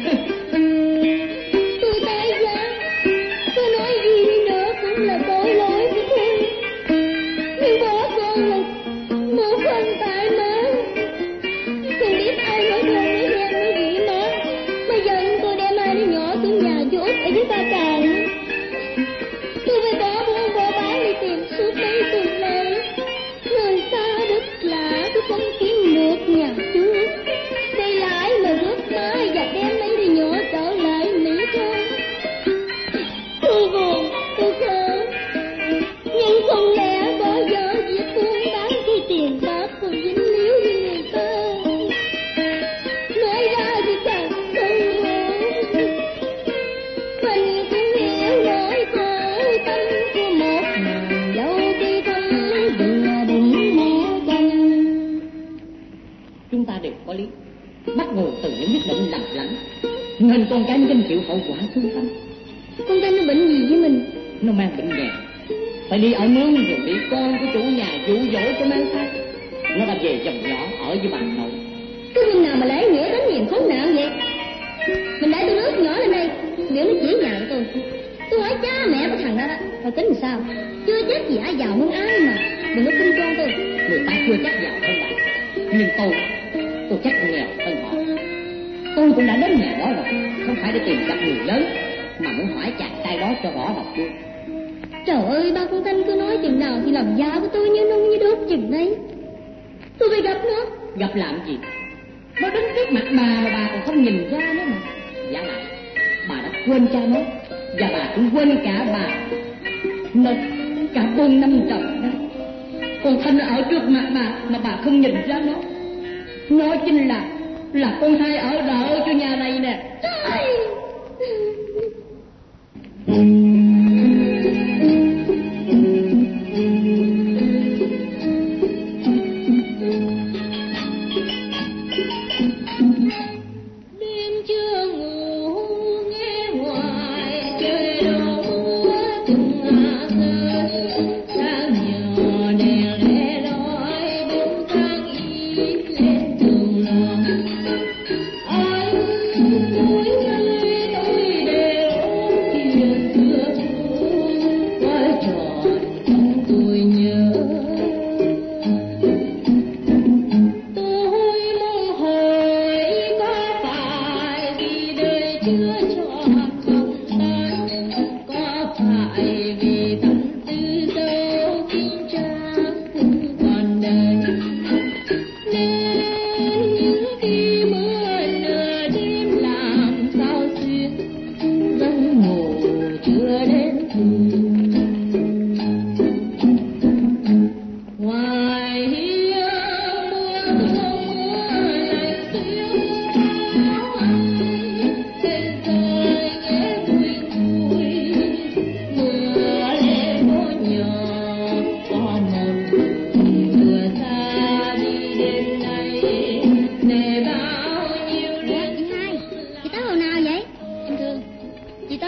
Tôi tái giá, tôi nói gì đi nữa cũng là tội lỗi của tôi. Nhưng bỏ con là một phần tại má. Không biết ai nói đơn nói ghen nói gì má, mà giận tôi đem hai đứa nhỏ xuống nhà chú Út ở dưới Ba Càng. Tôi phải bỏ buôn bỏ bán đi tìm suốt mấy tuần nay. Người xa đất lạ tôi không kiếm được nhà chú Út. Đây lại mà rước má và đem mấy đứa nhỏ trở lại Mỹ Tho. Tôi buồn, tôi khổ, nhưng không lẽ bỏ dở việc buôn bán cái tiền bạc còn dính líu với người ta. Nói ra thì càng không khổ. Mình cũng hiểu nỗi khổ tâm của một nàng dâu khi thân vừa bụng mẹ con. Chúng ta đều có lý, bắt nguồn từ những quyết định lầm lẫn, nên con cái nó chịu hậu quả thương tâm. Con Thanh nó bệnh gì với mình? Nó mang bệnh nghèo, phải đi ở nướng rồi bị con của chủ nhà dụ dỗ cho mang thai. Nó đã về dòng nhỏ ở với bà nội. Cái mình nào mà lễ nghĩa đến niềm khốn nạn vậy? Mình đã tôi nước nhỏ lên đây, nếu nó chỉ nhà của tôi, tôi hỏi cha mẹ của thằng đó đó, rồi tính làm sao? Chưa chắc gì ai giàu hơn ai mà, đừng có tin con tôi. Người ta chưa chắc giàu hơn bà, nhưng tôi, tôi chắc nghèo hơn họ. Tôi cũng đã đến nhà đó rồi, không phải để tìm gặp người lớn, mà muốn hỏi chàng trai đó cho rõ đầu đuôi. Trời ơi, ba con Thanh cứ nói chừng nào thì lòng da của tôi như nung như đốt chừng đấy. Tôi phải gặp nó. Gặp làm gì? Nó đứng trước mặt bà mà bà còn không nhìn ra nữa mà. Giả lại, bà đã quên cha nó, và bà cũng quên cả bà. Nó cả bốn năm trời đó, con Thanh ở trước mặt bà mà bà không nhìn ra nó. Nó chính là là con thai ở đợ cho nhà này nè. Trời! Đêm chưa ngủ nghe ngoài trời đâu từng hoa thơ, sáng nhỏ đèn lẻ loi bóng sáng im lên đường lòng. Anh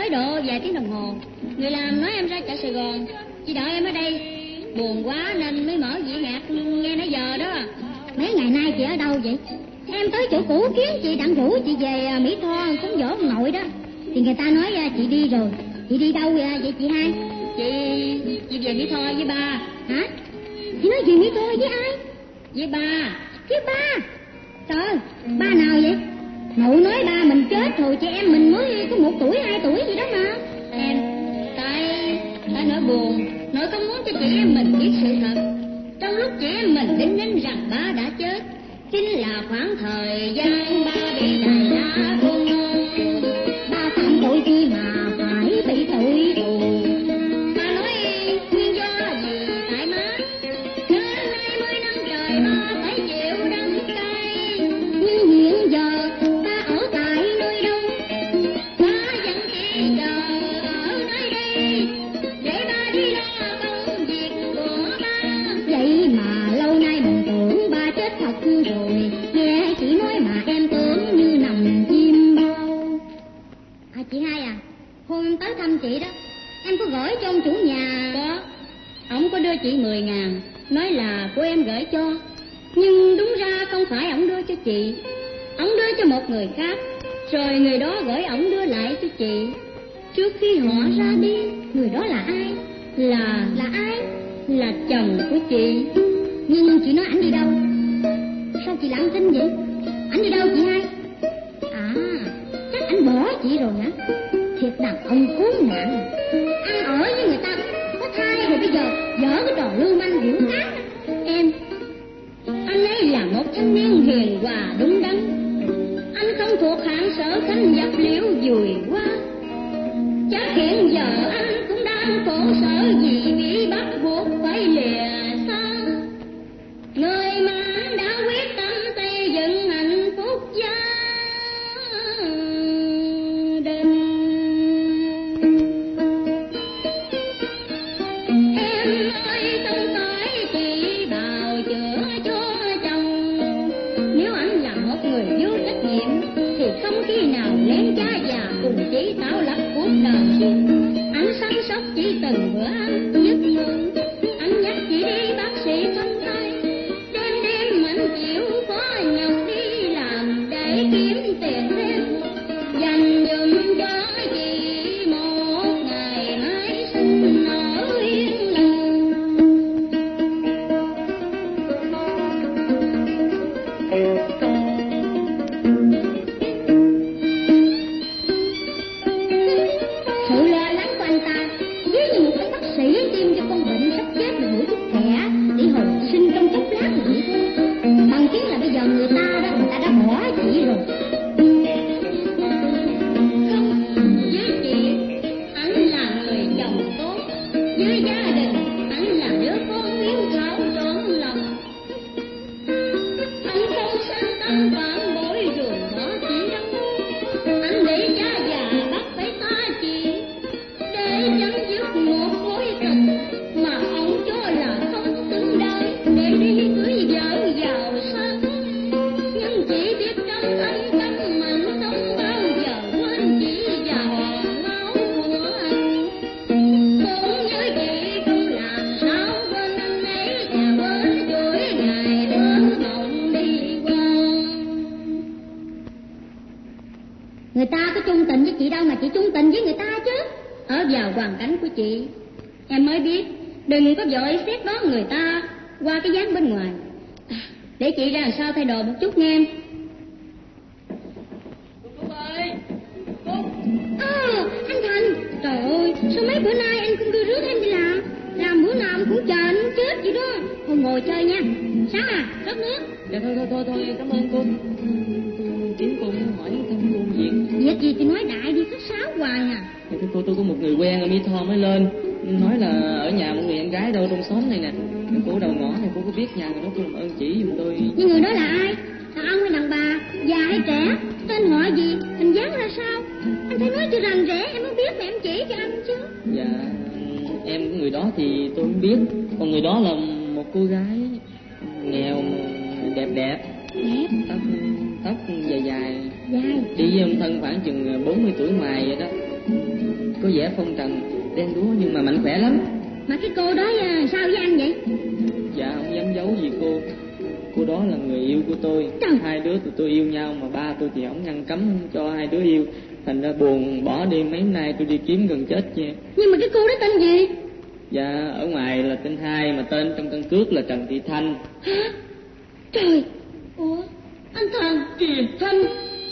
tới độ vài tiếng đồng hồ. Người làm nói em ra chợ Sài Gòn, chị đợi em ở đây. Buồn quá nên mới mở dĩa nhạc nghe nãy giờ đó. Mấy ngày nay chị ở đâu vậy? Em tới chỗ cũ kiếm chị đặng rủ chị về Mỹ Tho cúng dỗ ông nội đó. Thì người ta nói chị đi rồi. Chị đi đâu vậy chị hai? Chị chị về Mỹ Tho với ba. Hả? Chị nói về Mỹ Tho với ai? Với ba. Với ba? Trời, ba nào vậy? Nội nói ba mình chết rồi, chị em mình mới có một tuổi hai tuổi gì đó mà. Em tại tại nỗi buồn, nội không muốn cho chị em mình biết sự thật. Trong lúc chị em mình đinh ninh rằng ba đã chết, chính là khoảng thời gian ba bị đày ra khôn ngôn. Ba phạm tội chi mà phải bị tội tù? Ba nói nguyên do gì tại má, nên hai mươi năm trời ba phải chịu đắng cay. Nhưng hiện giờ ta ở tại nơi đâu, ba vẫn chỉ chờ ở nơi đây để ba đi lo công việc của ba. Vậy mà lâu nay mình tưởng ba chết thật rồi, nghe chị nói mà em tưởng như nằm chim bao. À chị hai à, hôm em tới thăm chị đó, em có gửi cho ông chủ nhà. Có, ổng có đưa chị mười ngàn, nói là của em gửi cho. Nhưng đúng ra không phải ổng đưa cho chị, ổng đưa cho một người khác, rồi người đó gửi ổng đưa lại cho chị. Trước khi họ ra đi, người đó là ai? Là... là ai? Là chồng của chị. Nhưng chị nói ảnh đi đâu? Sao chị lặng thinh vậy? Ảnh đi đâu chị hai? À, chắc ảnh bỏ chị rồi hả? Thiệt đàn ông khốn nạn, ăn ở với người ta có thai rồi bây giờ dở cái trò lưu manh diễn cát. Em, anh ấy là một thanh niên hiền hòa đúng đắn, anh không thuộc hạng sở khanh dập liễu dùi qua. Chắc hiện giờ anh cũng đang khổ sở vì bị bắt buộc phải lìa xa người mà anh đã quyết tâm xây dựng hạnh phúc gia đình. Em ơi không phải chỉ bào chữa cho chồng, nếu anh là một người vô trách nhiệm thì không khi nào lén cha già cùng chỉ tạo lập cuộc đời. Anh săn sóc chỉ từng bữa ăn giấc ngủ, anh nhắc chị đi bác sĩ thăm tay, đêm đêm anh chịu khó nhọc đi làm để kiếm tiền thêm, dành dụm cho chị một ngày mai sinh ở yên lòng. Sự lo lắng của anh ta dưới như một cái bác sĩ tiêm cho con bệnh sắp chết được mũi thuốc thẻ để hồi sinh trong chốc lát mà vậy thôi. Bằng chứng là bây giờ người ta đó, người ta đã bỏ chị rồi. Không, với chị, anh là người chồng tốt, với gia đình, anh là đứa con hiếu thảo trọn lòng. Anh không sanh tâm phạm bội rồi bỏ chị đâu, anh để cha già bắt phải xa chị để chấm dứt một mối tình mà ông cho là không xứng đáng để đi cưới vợ giàu sang. Nhưng chỉ biết trong anh căm mình không bao giờ quên chị và hòn máu của anh. Cũng như chị không làm sao quên anh ấy và quên chuỗi ngày mơ mộng đi qua. Người ta có chung tình với chị đâu mà chị chung tình với người ta chứ. Ở vào hoàn cảnh của chị, em mới biết đừng có vội xét đoán người ta qua cái dáng bên ngoài. À, để chị ra làm sao thay đồ một chút nghe em. Cúc ơi, Cúc. À, anh Thành, trời ơi, sao mấy bữa nay anh không đưa rước em đi làm? Làm bữa nào cũng chờ anh muốn chết vậy đó. Thôi ngồi chơi nha. Sao à, rót nước. Dạ thôi thôi thôi thôi, cảm ơn cô. Tôi kiếm cô muốn hỏi thăm công việc. Việc gì thì nói đại đi, khách sáo hoài à. Dạ thưa cô, tôi có một người quen ở Mỹ Tho mới lên, nói là ở nhà một người em gái đâu trong xóm này nè. Cô đầu ngõ này cô có biết nhà người đó, cô làm ơn chỉ giùm tôi. Nhưng người đó là ai? Thằng ông hay đàn bà, già hay trẻ, tên họ gì, hình dáng ra sao? Anh phải nói cho rành rẽ em mới biết mà em chỉ cho anh chứ. Dạ em người đó thì tôi không biết, còn người đó là một cô gái nghèo đẹp đẹp, Đẹp. tóc tóc dài dài, Dài. đi với ông thân khoảng chừng bốn mươi tuổi ngoài vậy đó. có vẻ phong trần, đen đúa nhưng mà mạnh khỏe lắm. Mà cái cô đó sao với anh vậy? Dạ không dám giấu gì cô. Cô đó là người yêu của tôi. Trời. Hai đứa tụi tôi yêu nhau mà ba tôi thì không ngăn cấm không cho hai đứa yêu. Thành ra buồn bỏ đi, mấy nay tôi đi kiếm gần chết nha. Nhưng mà cái cô đó tên gì? Dạ ở ngoài là tên Hai mà tên trong căn cước là Trần Thị Thanh. Hả? Trời. Ủa anh Thành kìa Thanh.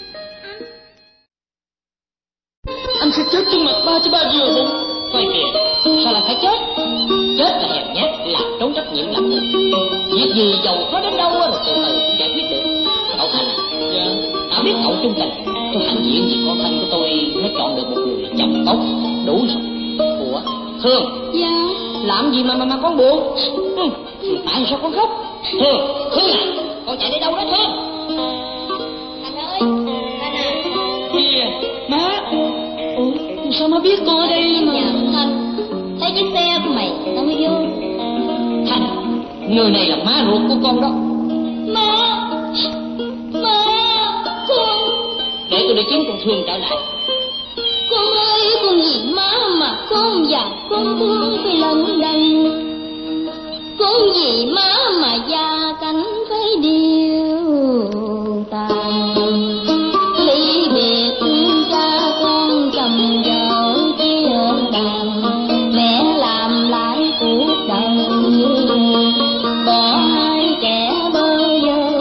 Anh sẽ chết trước mặt ba chứ ba vừa không? Coi kìa, sao lại phải chết? Chết là hèn nhát, làm trốn trách nhiệm làm được. Việc gì giàu có đến đâu rồi từ từ giải quyết được. Cậu Thành, dạ. Tao biết cậu trung tình, tôi hạnh diện vì con Thanh của tôi nó chọn được một người chồng tốt, đủ rồi. Ủa, Thương? Dạ. Làm gì mà mà, mà con buồn? Ừ, tại sao con khóc? Thương, Thương à, con chạy đi đâu đó Thương? Thành ơi, Thành à. Kìa, má. Ủa, sao má biết con ở đây mà? Dạ Thành, thấy chiếc xe của mày tao mới vô. Thành, người này là má ruột của con đó. Má, má, Thương. Để tôi đi kiếm con Thương trở lại. Con ơi, con nhìn má mà con già con thương phải lần đần. Con vì má mà gia cảnh phải điều tàn. Ly biệt cha con chồng vợ chia đàn. Mẹ làm lại cuộc đời bỏ hai kẻ bơ vơ.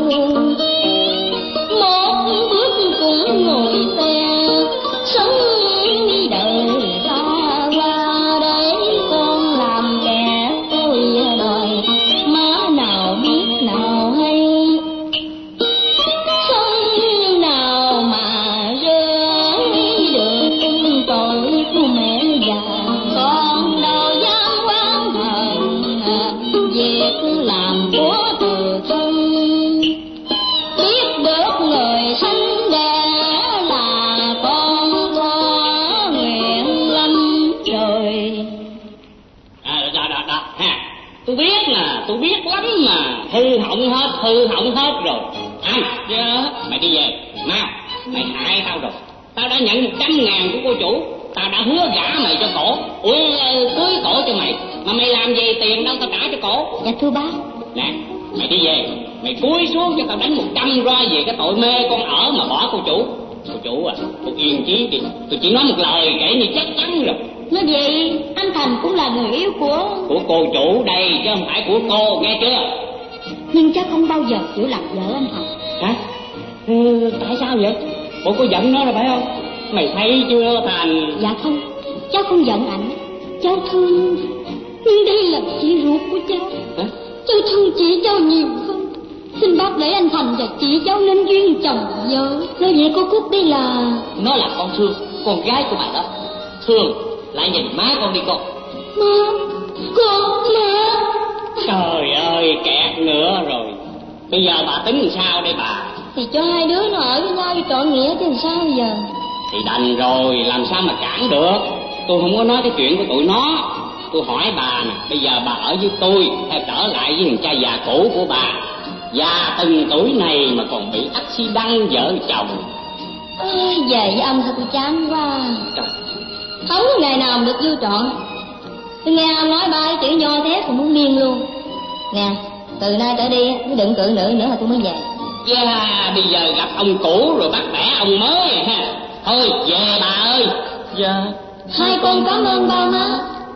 Một bước cũng ngồi xe sống đi đời xa qua để con làm kẻ tôi đời. Má nào biết nào hay sống nào mà rơi được tội của mẹ già. Con đâu dám oán hờn việc làm của từ thân. Biết được người sanh đẻ là con có nguyện lắm rồi. À, đó, đó, đó, ha. Tôi biết mà, tôi biết lắm mà. Hư hỏng hết, hư hỏng hết rồi. Anh, dạ. Mày đi về, mau. Mày hại tao rồi. Tao đã nhận một trăm ngàn của cô chủ. Tao đã hứa gả mày cho cổ. Ui, cưới cổ cho mày. Mà mày làm gì tiền đâu tao trả cho cổ. Dạ thưa bác. Nè, mày đi về. Mày cúi xuống cho tao đánh một trăm roi về cái tội mê con ở mà bỏ cô chủ. Cô chủ à, cô yên chí đi. Tôi chỉ nói một lời kể như chắc chắn rồi. Nói vậy anh Thành cũng là người yêu của Của cô chủ đây chứ không phải của cô, nghe chưa? Nhưng chắc không bao giờ chịu làm vợ anh Thành. Hả? Ừ, tại sao vậy? Bộ cô giận nó rồi phải không? Mày thấy chưa Thành? Dạ không, cháu không giận ảnh. Cháu thương, nhưng đây là chị ruột của cháu. Hả? Cháu thương chị cháu nhiều hơn. Xin bác để anh Thành và chị cháu nên duyên chồng vợ. Nói vậy cô Cúc đây là... Nó là con Thương, con gái của bà đó. Thương, lại nhìn má con đi con. Má, con, má. Trời ơi, kẹt nữa rồi. Bây giờ bà tính làm sao đây bà? Thì cho hai đứa nó ở với nhau trọn nghĩa chứ làm sao bây giờ? Thì đành rồi, làm sao mà cản được. Tôi không có nói cái chuyện của tụi nó. Tôi hỏi bà nè, bây giờ bà ở với tôi hay trở lại với thằng cha già cũ của bà? Già từng tuổi này mà còn bị accident vợ chồng. À, về với ông thôi tôi chán quá. Trời. Không có ngày nào mà được vui trọn. Tôi nghe ông nói ba cái chữ nho thế cũng muốn điên luôn. Nè, từ nay trở đi cứ đừng cự nữ nữa là tôi mới về. Dạ, yeah, bây giờ gặp ông cũ rồi bắt bẻ ông mới ha. Thôi về bà ơi. Dạ. Hai con cảm ơn ba má.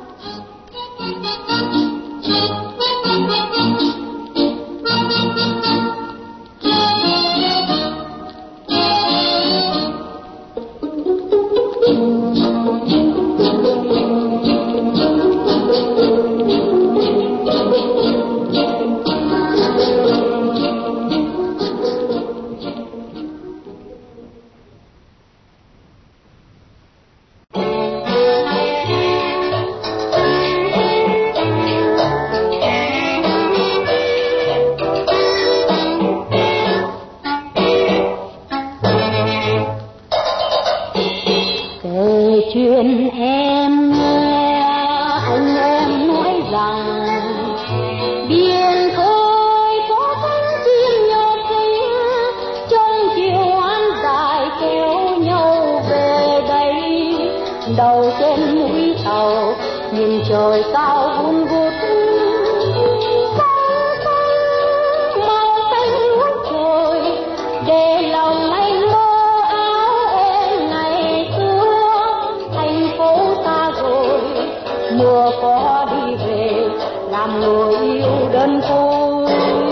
chuyện em nghe anh em nói rằng biển khơi có cánh chim nhỏ xinh trong chiều hoan dài kéo nhau về đây đầu trên mũi tàu nhìn trời cao vun vút màu xanh ngút trời để lòng anh mơ áo em ngày xưa. Thành phố xa rồi mưa có đi về làm người yêu đơn côi.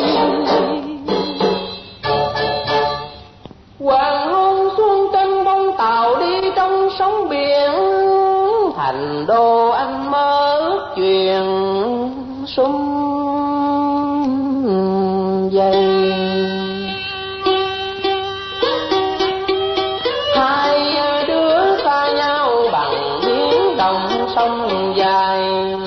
Hoàng hôn xuống trên bông tàu đi trong sóng biển, thành đô anh mơ ước chuyện sum dày. Hai đứa xa nhau bằng biển đồng sông dài.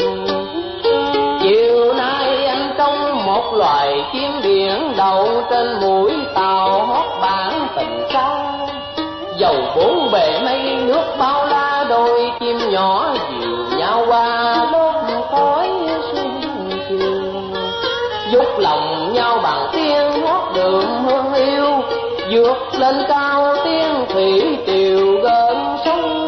Chiều nay anh trong một loài chim biển đậu trên mũi tàu hót bản tình xa. Dầu bốn bề mây nước bao la, đôi chim nhỏ dìu nhau qua lớp khói sương chiều. Giúp lòng nhau bằng tiếng hót đường hương yêu, vượt lên cao tiếng thủy triều gợn sóng.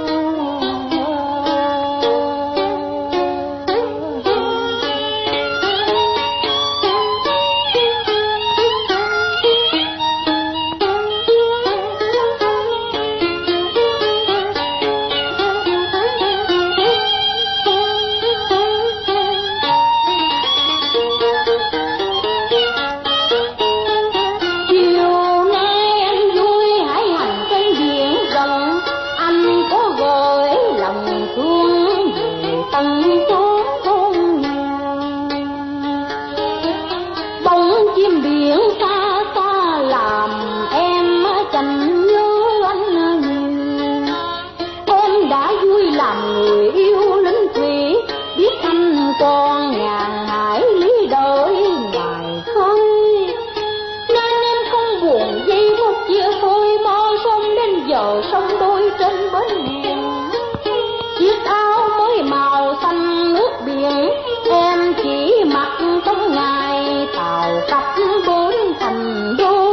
Con ngàn hải lý đợi ngày khơi, nên em không buồn giây phút chia phôi. Mơ sông đến giờ sông đôi trên bến biển, chiếc áo mới màu xanh nước biển. Em chỉ mặc trong ngày tàu cập bến thành đô.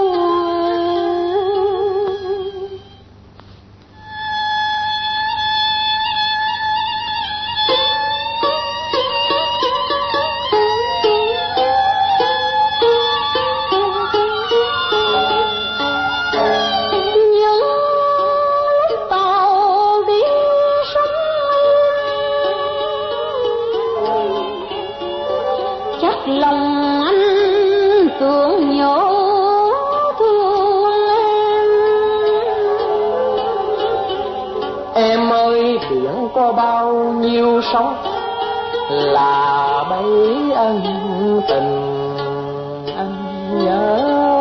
Lòng anh tưởng nhớ thương em. Em ơi biển có bao nhiêu sóng là bấy ân tình anh nhớ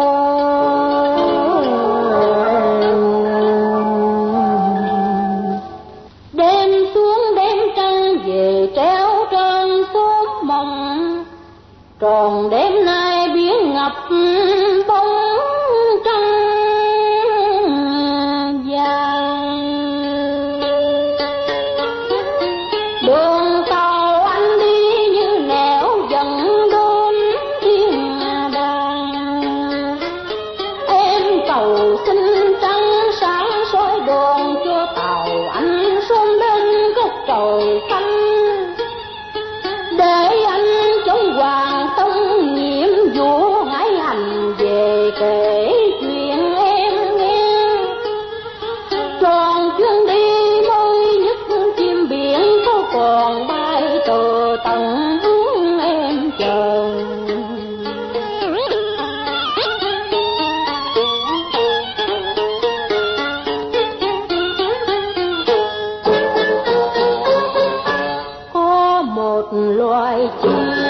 em. Đêm xuống đêm trăng về treo trên xóm mộng, còn đêm nay biển ngập bóng trăng dài. Đường tàu anh đi như nẻo dần đôn thiên đàng. Em cầu xin trăng sáng soi đường cho tàu anh xuống đến góc trời xanh, để anh chống hoàng tông nhiệm vụ hãy hành về kể chuyện em nghe. Tròn chuyến đi mới nhất chim biển có còn bay từ tận hướng em chờ. Có một loài chim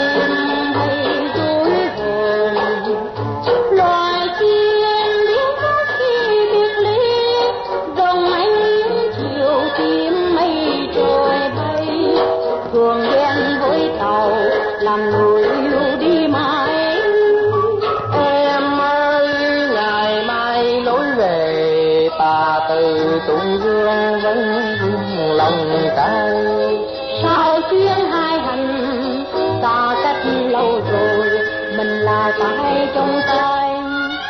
làm người yêu đi mãi. Em ơi ngày mai lối về ta từ Tùng Dương vẫn lòng cay. Sao chuyến hai hành ta cách lâu rồi, mình là tay trong tay.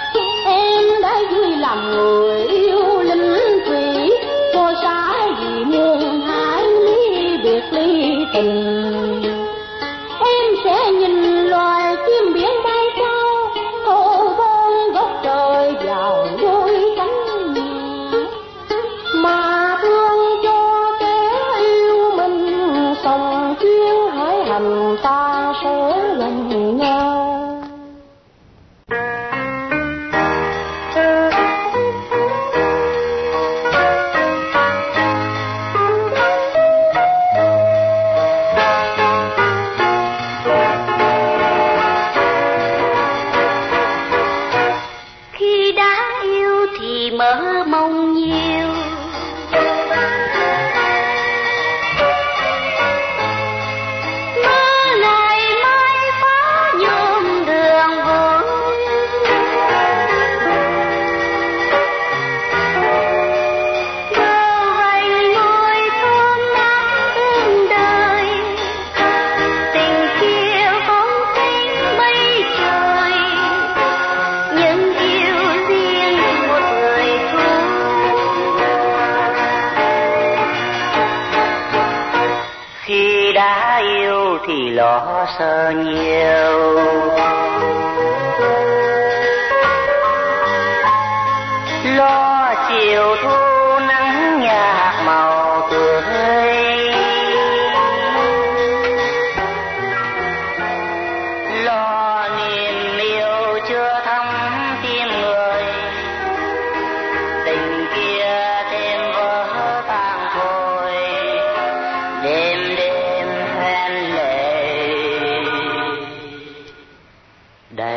Em đã vui làm người yêu linh thủy, cho xa gì biết ly tình. Em sẽ nhìn loài chim biển bay cao, hô vang góc trời vào đôi cánh nhà, mà thương cho kẻ yêu mình sòng chuyến hải hành ta sẽ gần nhau. Mơ mộng nhiều, mơ ngày mai phá nhuộm đường vui, mơ vành ngôi thôn nắng êm đời, tình kia không tính mây trời, nhưng yêu riêng một người. Khi đã yêu thì lo sợ nhiều, lo chiều thu nắng nhạt màu tươi, lo niềm yêu chưa thắm tim người, tình kia thêm vỡ tan thôi, đêm đêm hoen lệ đầy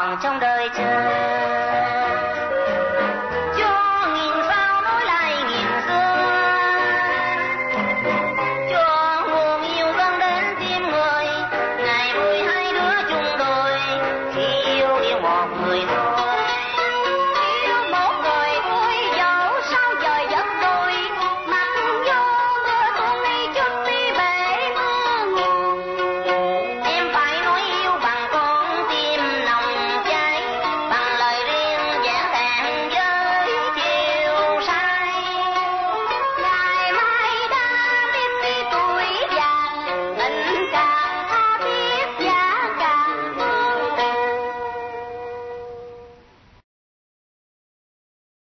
trong đời